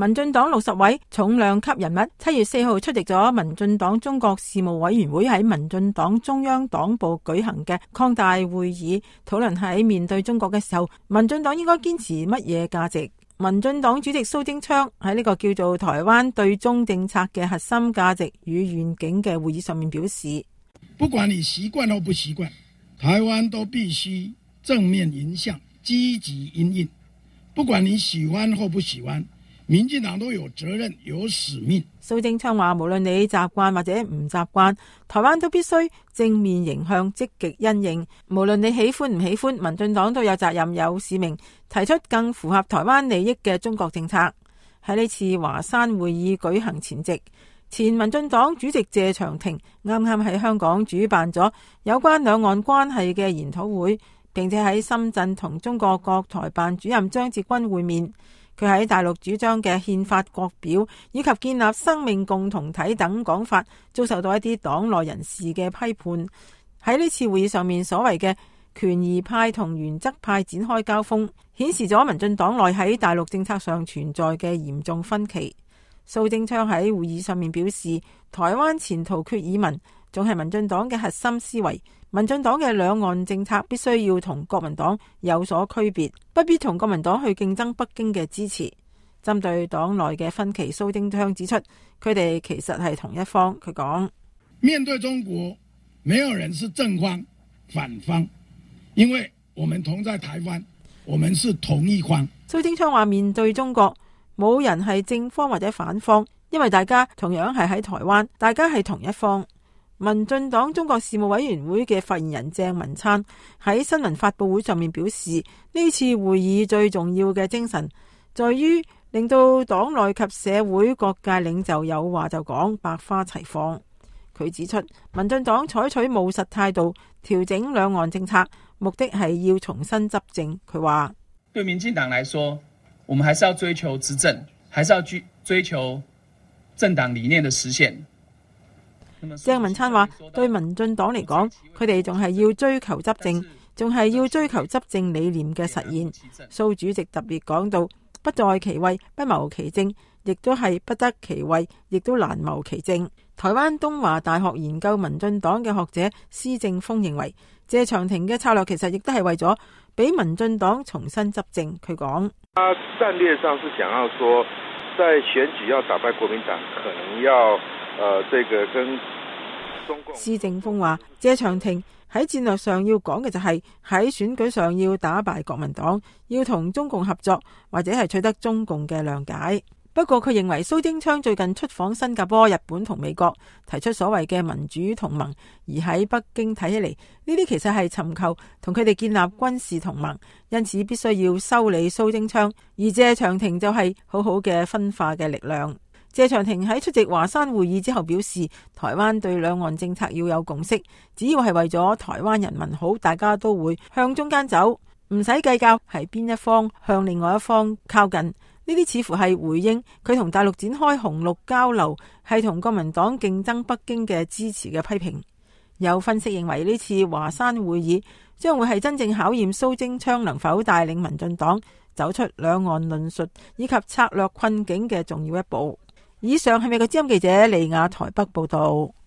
民進黨60位重量級人物7月4號出席咗民進黨中國事務委員會喺民進黨中央黨部舉行嘅擴大會議，討論喺面對中國嘅時候，民進黨應該堅持乜嘢價值。民進黨主席蘇貞昌喺呢個叫做台灣對中政策嘅核心價值與願景嘅會議上面表示， 不管你習慣或不習慣，台灣都必須正面迎向，積極因應。不管你喜歡或不喜歡，民進黨都有責任有使命。 蘇貞昌話，無論你習慣或者唔習慣，台灣都必須正面迎向，積極因應。無論你喜歡唔喜歡，民進黨都有責任有使命，提出更符合台灣利益嘅中國政策。喺呢次華山會議舉行前夕，前民進黨主席謝長廷啱啱喺香港主辦咗有關兩岸關係嘅研討會，並且喺深圳同中國國台辦主任張志軍會面。佢喺大陸主張嘅憲法國表以及建立生命共同體等講法，遭受到一啲黨內人士嘅批判。喺呢次會議上面，所謂嘅權宜派同原則派展開交鋒，顯示咗民進黨內喺大陸政策上存在嘅嚴重分歧。蘇貞昌喺會議上面表示，台灣前途決議文仲係民進黨嘅核心思維。民進黨嘅兩岸政策必須要同國民黨有所區別，不必同國民黨去競爭北京嘅支持。針對黨內嘅分歧，蘇貞昌指出，佢哋其實係同一方。佢講： 面對中國，沒有人是正方反方，因為我們同在台灣，我們是同一方。 蘇貞昌話：面對中國，冇人係正方或者反方，因為大家同樣係喺台灣，大家係同一方。民進黨中國事務委員會嘅發言人鄭文燦喺新聞發佈會上面表示，呢次會議最重要嘅精神在於令到黨內及社會各界領袖有話就講，百花齊放。佢指出，民進黨採取務實態度調整兩岸政策，目的係要重新執政。佢話： 對民進黨來說，我們還是要追求執政，還是要追求政黨理念的實現。 鄭文燦話：對民進黨嚟講，佢哋仲係要追求執政，仲係要追求執政理念嘅實現。蘇主席特別講到：不在其位，不謀其政，亦都係不得其位，亦都難謀其政。台灣東華大學研究民進黨嘅學者施正峰認為，謝長廷嘅策略其實亦都係為咗俾民進黨重新執政。佢講： 他戰略上是想要說，在選舉要打敗國民黨，可能要這個跟中共。 施正峰話，謝長廷喺戰略上要講嘅就係喺選舉上要打敗國民黨，要同中共合作，或者係取得中共嘅諒解。不過佢認為蘇貞昌最近出訪新加坡、日本同美國，提出所謂嘅民主同盟，而喺北京睇起嚟，呢啲其實係尋求同佢哋建立軍事同盟，因此必須要修理蘇貞昌，而謝長廷就係好好嘅分化嘅力量。謝長廷喺出席華山會議之後表示，台灣對兩岸政策要有共識，只要係為咗台灣人民好，大家都會向中間走，唔使計較係邊一方向另外一方靠近。呢啲似乎係回應佢同大陸展開紅綠交流，係同國民黨競爭北京嘅支持嘅批評。有分析認為，呢次華山會議將會係真正考驗蘇貞昌能否帶領民進黨走出兩岸論述以及策略困境嘅重要一步。以上係美國之音記者利亞台北報道。